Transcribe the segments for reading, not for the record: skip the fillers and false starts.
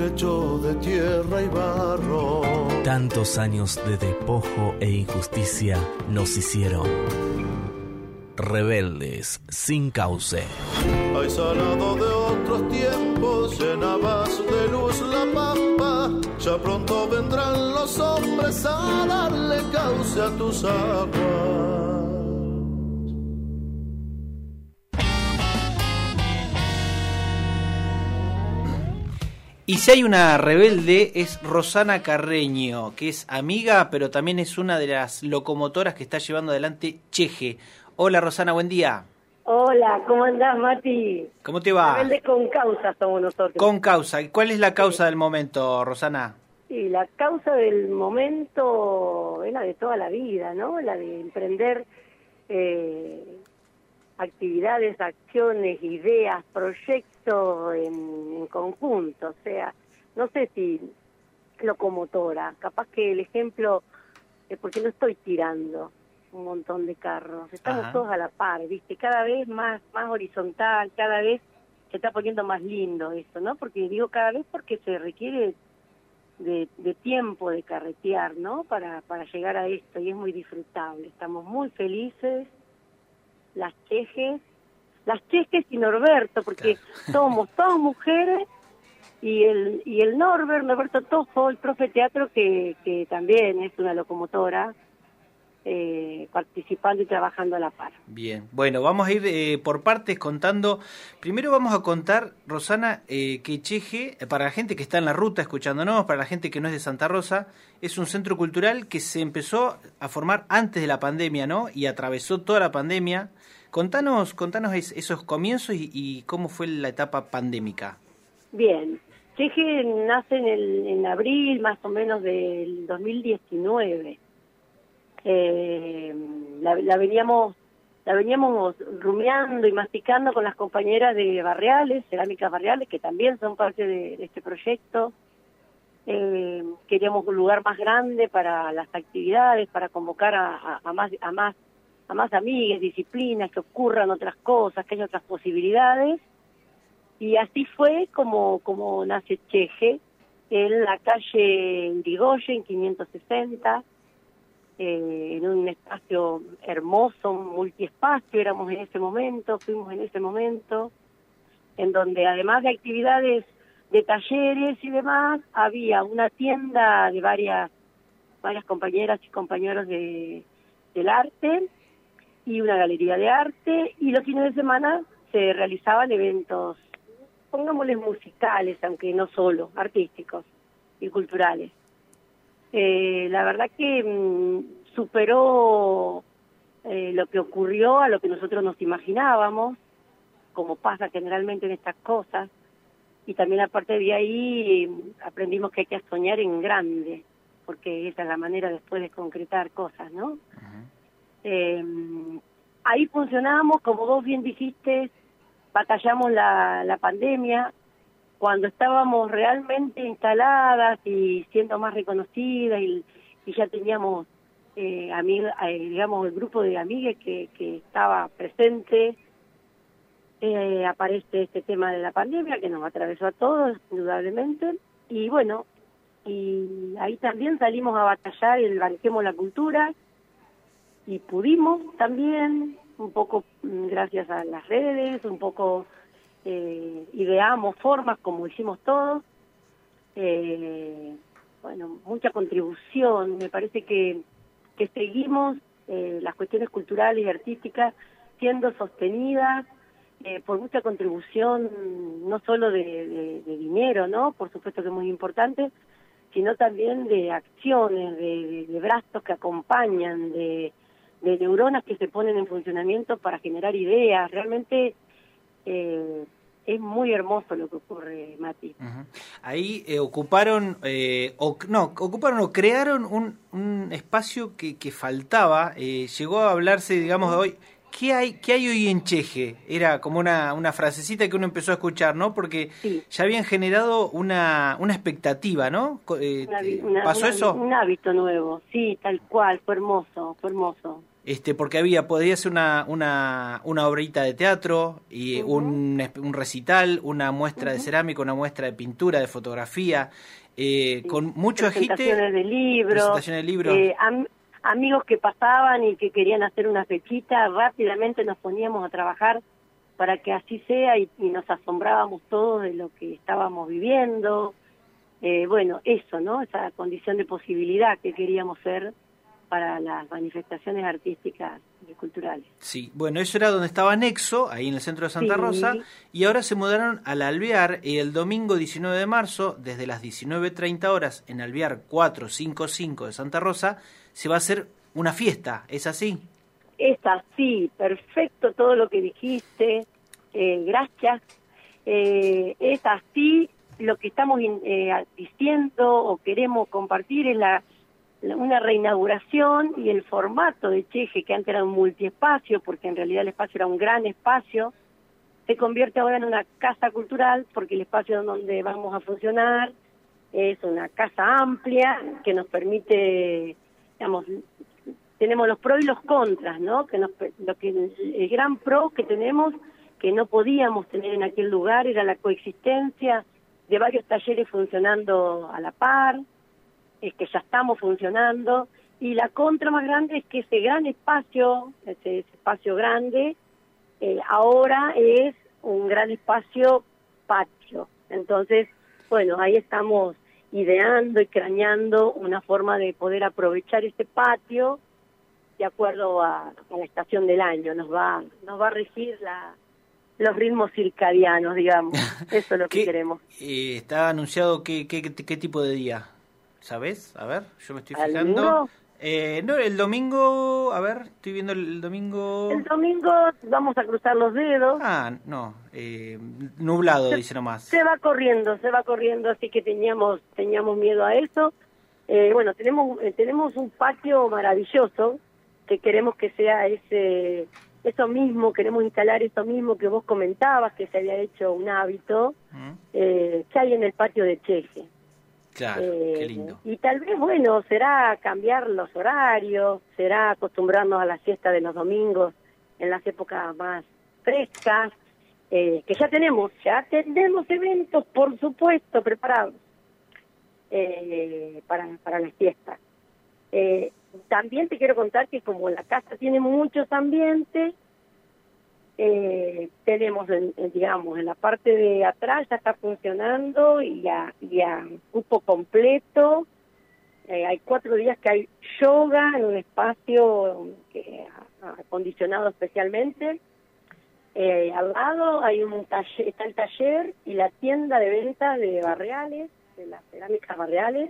hecho de tierra y barro. Tantos años de despojo e injusticia nos hicieron rebeldes sin cauce. Hay salado de otros tiempos, llenabas de luz la pampa. Ya pronto vendrán los hombres a darle cauce a tus aguas. Y si hay una rebelde es Rosana Carreño, que es amiga, pero también es una de las locomotoras que está llevando adelante Cheje. Hola Rosana, buen día. Hola, ¿cómo andás, Mati? ¿Cómo te va? Rebelde con causa somos nosotros. Con causa. ¿Y cuál es la causa del momento, Rosana? Sí, la causa del momento es la de toda la vida, ¿no? La de emprender actividades, acciones, ideas, proyectos en conjunto. O sea, no sé si locomotora, capaz que el ejemplo es porque no estoy tirando un montón de carros, estamos Ajá. todos a la par, ¿viste? Cada vez más horizontal, cada vez se está poniendo más lindo eso, ¿no? Porque digo cada vez porque se requiere de tiempo de carretear, ¿no? Para llegar a esto, y es muy disfrutable. Estamos muy felices, las Chejes y Norberto, porque somos todas mujeres, y el Norberto Tojo, el profe de teatro, que también es una locomotora, participando y trabajando a la par. Bien, bueno, vamos a ir por partes contando. Primero vamos a contar, Rosana, que Cheje, para la gente que está en la ruta escuchándonos, para la gente que no es de Santa Rosa, es un centro cultural que se empezó a formar antes de la pandemia, ¿no? Y atravesó toda la pandemia. Contanos esos comienzos y cómo fue la etapa pandémica. Bien, Cheje nace en abril más o menos del 2019. La veníamos rumiando y masticando con las compañeras de Barriales, Cerámicas Barriales, que también son parte de este proyecto. Queríamos un lugar más grande para las actividades, para convocar a más amigas, disciplinas, que ocurran otras cosas, que haya otras posibilidades. Y así fue como nace Cheje, en la calle Irigoyen, 560, en un espacio hermoso, multiespacio, fuimos en ese momento, en donde además de actividades de talleres y demás, había una tienda de varias compañeras y compañeros del arte, y una galería de arte, y los fines de semana se realizaban eventos, pongámosles musicales, aunque no solo, artísticos y culturales. La verdad que superó lo que ocurrió a lo que nosotros nos imaginábamos, como pasa generalmente en estas cosas, y también aparte de ahí aprendimos que hay que soñar en grande, porque esa es la manera después de concretar cosas, ¿no? Uh-huh. Ahí funcionamos, como vos bien dijiste, batallamos la pandemia, cuando estábamos realmente instaladas y siendo más reconocidas, y ya teníamos digamos, el grupo de amigas que estaba presente. Aparece este tema de la pandemia que nos atravesó a todos, indudablemente, y bueno, y ahí también salimos a batallar el Banquemos la Cultura, y pudimos también, un poco gracias a las redes, un poco ideamos formas como hicimos todos. Bueno, mucha contribución, me parece que seguimos las cuestiones culturales y artísticas siendo sostenidas por mucha contribución, no solo de dinero, ¿no? Por supuesto que es muy importante, sino también de acciones, de brazos que acompañan, de neuronas que se ponen en funcionamiento para generar ideas. Realmente es muy hermoso lo que ocurre, Mati. Uh-huh. Ahí ocuparon o crearon un espacio que faltaba. Llegó a hablarse, digamos, de hoy. ¿Qué hay hoy en Cheje? Era como una frasecita que uno empezó a escuchar, ¿no? Porque sí, ya habían generado una expectativa, ¿no? ¿Pasó eso? Un hábito nuevo, sí, tal cual, fue hermoso. porque podía ser una obrita de teatro, y un recital, una muestra de cerámica, una muestra de pintura, de fotografía, con mucho agite. Presentaciones de libros. Amigos que pasaban y que querían hacer una fechita, rápidamente nos poníamos a trabajar para que así sea, y nos asombrábamos todos de lo que estábamos viviendo. Bueno, eso, ¿no? Esa condición de posibilidad que queríamos ser para las manifestaciones artísticas y culturales. Sí, bueno, eso era donde estaba Nexo, ahí en el centro de Santa Rosa, y ahora se mudaron al Alvear, y el domingo 19 de marzo, desde las 19:30 horas, en Alvear 455 de Santa Rosa, se va a hacer una fiesta, ¿es así? Es así, perfecto todo lo que dijiste, gracias. Es así, lo que estamos diciendo o queremos compartir es una reinauguración, y el formato de Cheje, que antes era un multiespacio, porque en realidad el espacio era un gran espacio, se convierte ahora en una casa cultural, porque el espacio donde vamos a funcionar es una casa amplia que nos permite, digamos, tenemos los pros y los contras, ¿no? El gran pro que tenemos, que no podíamos tener en aquel lugar, era la coexistencia de varios talleres funcionando a la par, es que ya estamos funcionando, y la contra más grande es que ese gran espacio, ese espacio grande, ahora es un gran espacio patio. Entonces, bueno, ahí estamos ideando y craneando una forma de poder aprovechar este patio de acuerdo a la estación del año. Nos va a regir los ritmos circadianos, digamos. Eso es lo que queremos. ¿Está anunciado qué tipo de día? ¿Sabes? A ver, yo me estoy fijando. No, el domingo, a ver, estoy viendo el domingo. El domingo vamos a cruzar los dedos. No, nublado, dice nomás. Se va corriendo, así que teníamos miedo a eso. Bueno, tenemos un patio maravilloso que queremos que sea eso mismo, queremos instalar eso mismo que vos comentabas, que se había hecho un hábito, que hay en el patio de Cheje. Claro, qué lindo. Y tal vez, bueno, será cambiar los horarios, será acostumbrarnos a la siesta de los domingos en las épocas más frescas, que ya tenemos eventos, por supuesto, preparados para las fiestas. También te quiero contar que como la casa tiene muchos ambientes, tenemos, digamos, en la parte de atrás ya está funcionando y ya grupo completo. Hay 4 días que hay yoga en un espacio acondicionado especialmente. Al lado hay está el taller y la tienda de venta de barriales, de las cerámicas barriales.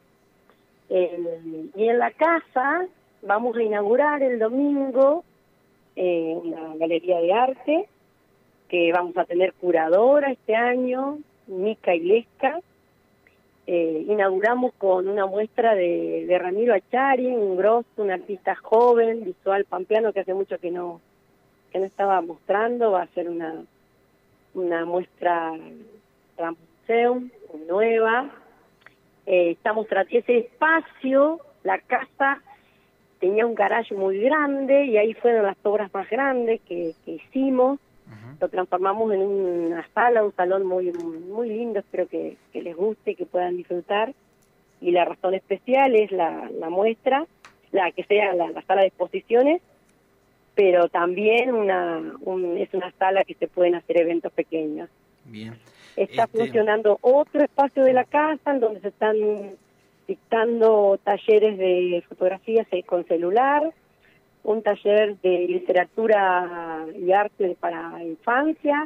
Y en la casa vamos a inaugurar el domingo una galería de arte, que vamos a tener curadora este año, Mica Ilesca. Inauguramos con una muestra de Ramiro Achari, un artista joven, visual pampeano, que hace mucho que no estaba mostrando. Va a ser una muestra Museum nueva. Estamos ese espacio, la casa tenía un garage muy grande y ahí fueron las obras más grandes que hicimos. Lo transformamos en una sala, un salón muy muy lindo, espero que les guste, que puedan disfrutar. Y la razón especial es la muestra, que sea la sala de exposiciones, pero también es una sala que se pueden hacer eventos pequeños. Bien. Está funcionando otro espacio de la casa en donde se están dictando talleres de fotografías con celular, un taller de literatura y arte para infancia.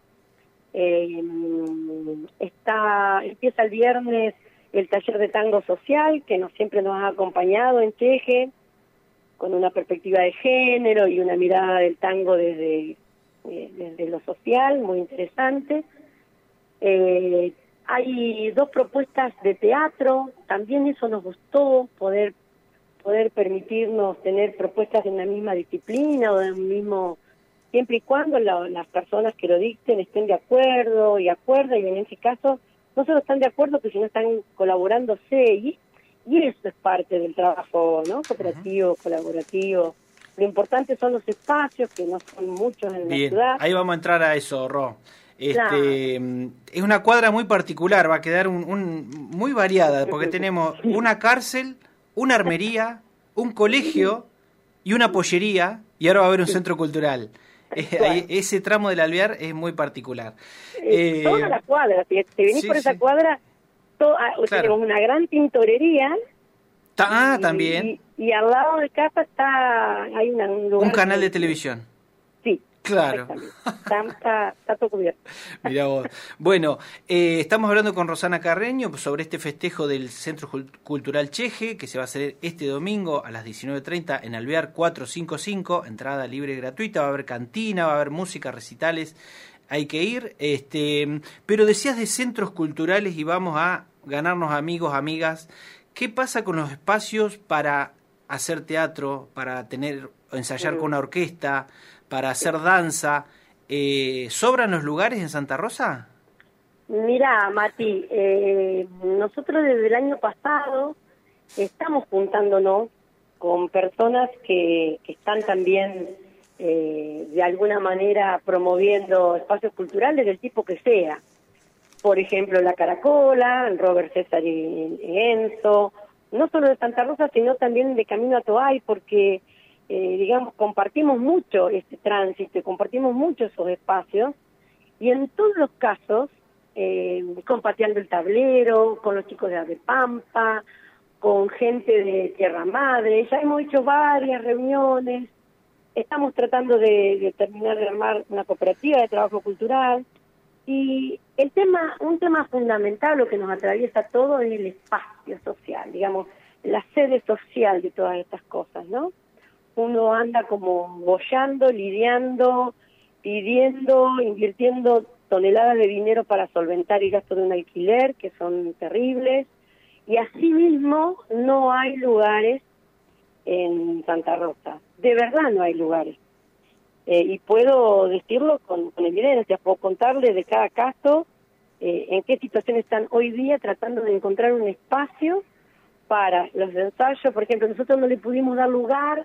Empieza el viernes el taller de tango social, que siempre nos ha acompañado en Cheje, con una perspectiva de género y una mirada del tango desde lo social, muy interesante. Hay 2 propuestas de teatro, también eso nos gustó, poder permitirnos tener propuestas de una misma disciplina o de un mismo, siempre y cuando las personas que lo dicten estén de acuerdo, y en ese caso no solo están de acuerdo, que sino están colaborándose, y eso es parte del trabajo, ¿no? Cooperativo, colaborativo. Lo importante son los espacios, que no son muchos en Bien, la ciudad. ahí vamos a entrar a eso, Ro. Claro. Es una cuadra muy particular, va a quedar muy variada, porque tenemos una cárcel, una armería, un colegio y una pollería, y ahora va a haber un centro cultural. Ese tramo del Alvear es muy particular. Toda la cuadra, si te venís por esa cuadra, claro. tenemos una gran tintorería. También. Y al lado de casa hay un lugar... Un canal de televisión. Sí. Claro. Está todo cubierto. Mirá vos. Bueno, estamos hablando con Rosana Carreño sobre este festejo del Centro Cultural Cheje, que se va a hacer este domingo a las 19:30 en Alvear 455, entrada libre y gratuita, va a haber cantina, va a haber música, recitales, hay que ir. Pero decías de centros culturales y vamos a ganarnos amigos, amigas. ¿Qué pasa con los espacios para hacer teatro, para ensayar con una orquesta, para hacer danza? ¿Sobran los lugares en Santa Rosa? Mira, Mati, nosotros desde el año pasado estamos juntándonos con personas que están también de alguna manera promoviendo espacios culturales del tipo que sea. Por ejemplo, La Caracola, Robert César y Enzo, no solo de Santa Rosa, sino también de Camino a Toay, porque, digamos, compartimos mucho este tránsito, compartimos mucho esos espacios, y en todos los casos, compartiendo el tablero, con los chicos de Avepampa, con gente de Tierra Madre, ya hemos hecho varias reuniones, estamos tratando de terminar de armar una cooperativa de trabajo cultural, y un tema fundamental, lo que nos atraviesa a todos, es el espacio social, digamos, la sede social de todas estas cosas, ¿no? Uno anda como boyando, lidiando, pidiendo, invirtiendo toneladas de dinero para solventar el gasto de un alquiler, que son terribles, y asimismo no hay lugares en Santa Rosa, de verdad no hay lugares. Y puedo decirlo con evidencia, puedo contarles de cada caso en qué situación están hoy día tratando de encontrar un espacio para los ensayos. Por ejemplo, nosotros no le pudimos dar lugar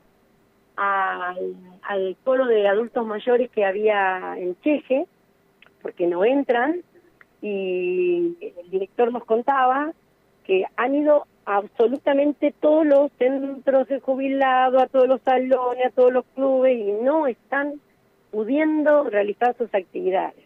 al polo de adultos mayores que había en Cheje, porque no entran, y el director nos contaba que han ido absolutamente todos los centros de jubilados, a todos los salones, a todos los clubes, y no están pudiendo realizar sus actividades.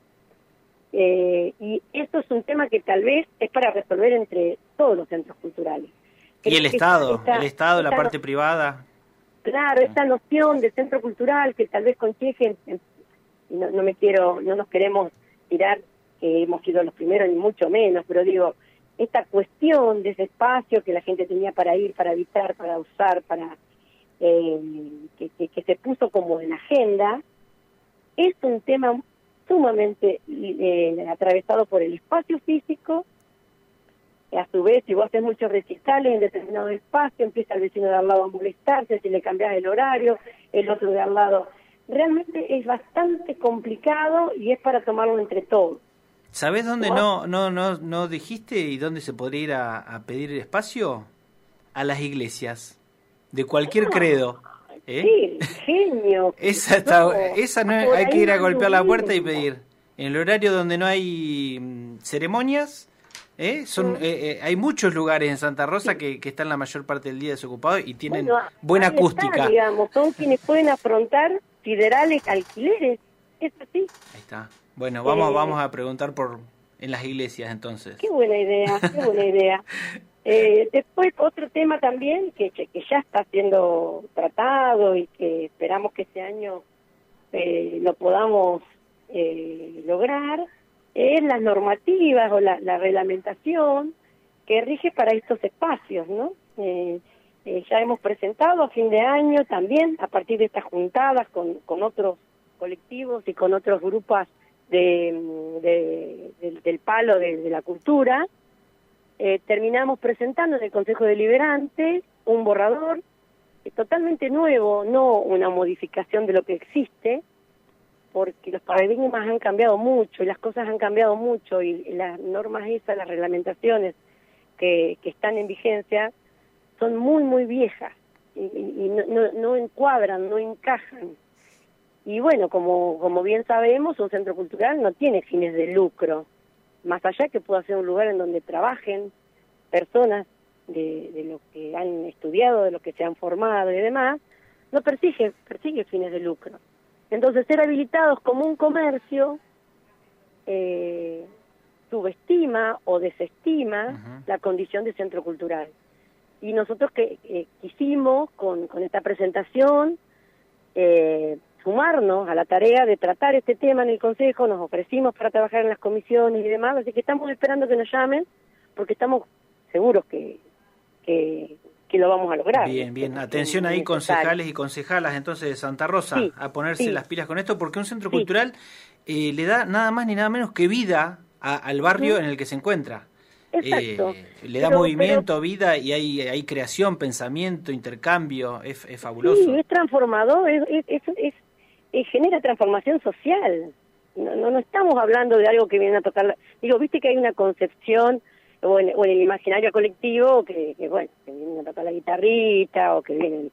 Y esto es un tema que tal vez es para resolver entre todos los centros culturales. Y el Estado, la parte privada. Claro, esta noción de centro cultural que tal vez con Cheje, no nos queremos tirar que hemos sido los primeros ni mucho menos, pero digo, esta cuestión de ese espacio que la gente tenía para ir, para habitar, para usar, para que se puso como en agenda, es un tema sumamente atravesado por el espacio físico. A su vez, si vos haces muchos recitales en determinado espacio, empieza el vecino de al lado a molestarse, si le cambias el horario, el otro de al lado. Realmente es bastante complicado y es para tomarlo entre todos. ¿Sabés dónde no dijiste y dónde se podría ir a pedir espacio? A las iglesias, de cualquier credo. Sí, genio. Esa no hay que ir a golpear la puerta y pedir. En el horario donde no hay ceremonias, hay muchos lugares en Santa Rosa que están la mayor parte del día desocupados y tienen buena acústica. Está, digamos, son quienes pueden afrontar siderales alquileres, es así. Ahí está. Bueno, vamos a preguntar en las iglesias entonces. Qué buena idea, qué buena idea. Después otro tema también que ya está siendo tratado y que esperamos que este año lo podamos lograr, es las normativas o la reglamentación que rige para estos espacios, ¿no? Ya hemos presentado a fin de año también, a partir de estas juntadas con otros colectivos y con otros grupos del palo de la cultura, terminamos presentando en el Consejo Deliberante un borrador totalmente nuevo, no una modificación de lo que existe, porque los paradigmas han cambiado mucho y las cosas han cambiado mucho y las normas esas, las reglamentaciones que están en vigencia son muy, muy viejas. no encuadran, no encajan. Y bueno, como bien sabemos, un centro cultural no tiene fines de lucro, más allá que pueda ser un lugar en donde trabajen personas de lo que han estudiado, de lo que se han formado y demás, no persigue fines de lucro. Entonces, ser habilitados como un comercio subestima o desestima la condición de centro cultural. Y nosotros quisimos, con esta presentación, sumarnos a la tarea de tratar este tema en el Consejo, nos ofrecimos para trabajar en las comisiones y demás, así que estamos esperando que nos llamen, porque estamos seguros que lo vamos a lograr. Bien. Atención ahí, concejales y concejalas entonces de Santa Rosa, a ponerse las pilas con esto, porque un centro cultural le da nada más ni nada menos que vida al barrio en el que se encuentra. Exacto. Le da movimiento, vida, y hay creación, pensamiento, intercambio, es fabuloso. Sí, es transformador, genera transformación social. No estamos hablando de algo que viene a tocar... viste que hay una concepción, o en el imaginario colectivo, que vienen a tocar la guitarrita, o que vienen...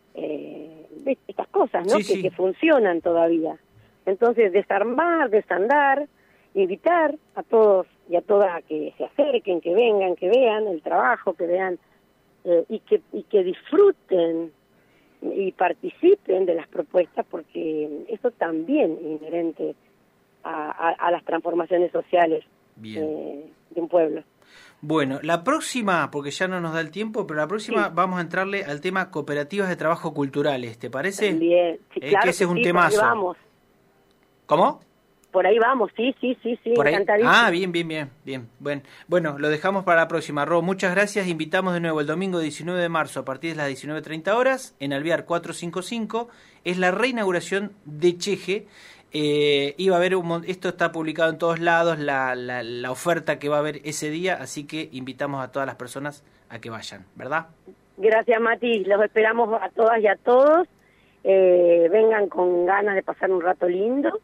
estas cosas, ¿no? Que funcionan todavía. Entonces, desarmar, desandar, invitar a todos y a todas a que se acerquen, que vengan, que vean el trabajo, que vean y que disfruten y participen de las propuestas, porque eso también es inherente a las transformaciones sociales de un pueblo. Bueno, la próxima, porque ya no nos da el tiempo, pero la próxima vamos a entrarle al tema cooperativas de trabajo culturales, ¿te parece? Bien, claro, que ese es un temazo. Por ahí vamos. ¿Cómo? Por ahí vamos, sí, encantadísimo. Bien. Bueno, lo dejamos para la próxima. Ro, muchas gracias. Invitamos de nuevo el domingo 19 de marzo a partir de las 19:30 horas en Alvear 455. Es la reinauguración de Cheje. Iba a haber esto está publicado en todos lados, la oferta que va a haber ese día, así que invitamos a todas las personas a que vayan, ¿verdad? Gracias, Mati. Los esperamos a todas y a todos. Vengan con ganas de pasar un rato lindo.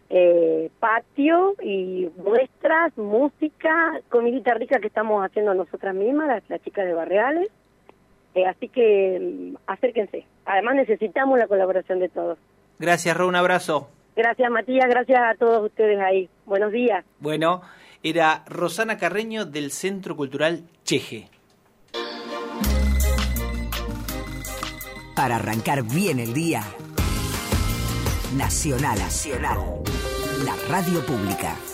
Patio y muestras, música, comidita rica que estamos haciendo nosotras mismas, las chicas de Barreales. Así que acérquense. Además necesitamos la colaboración de todos. Gracias, Ro, un abrazo. Gracias, Matías, gracias a todos ustedes ahí. Buenos días. Bueno, era Rosana Carreño del Centro Cultural Cheje. Para arrancar bien el día, Nacional, la radio pública.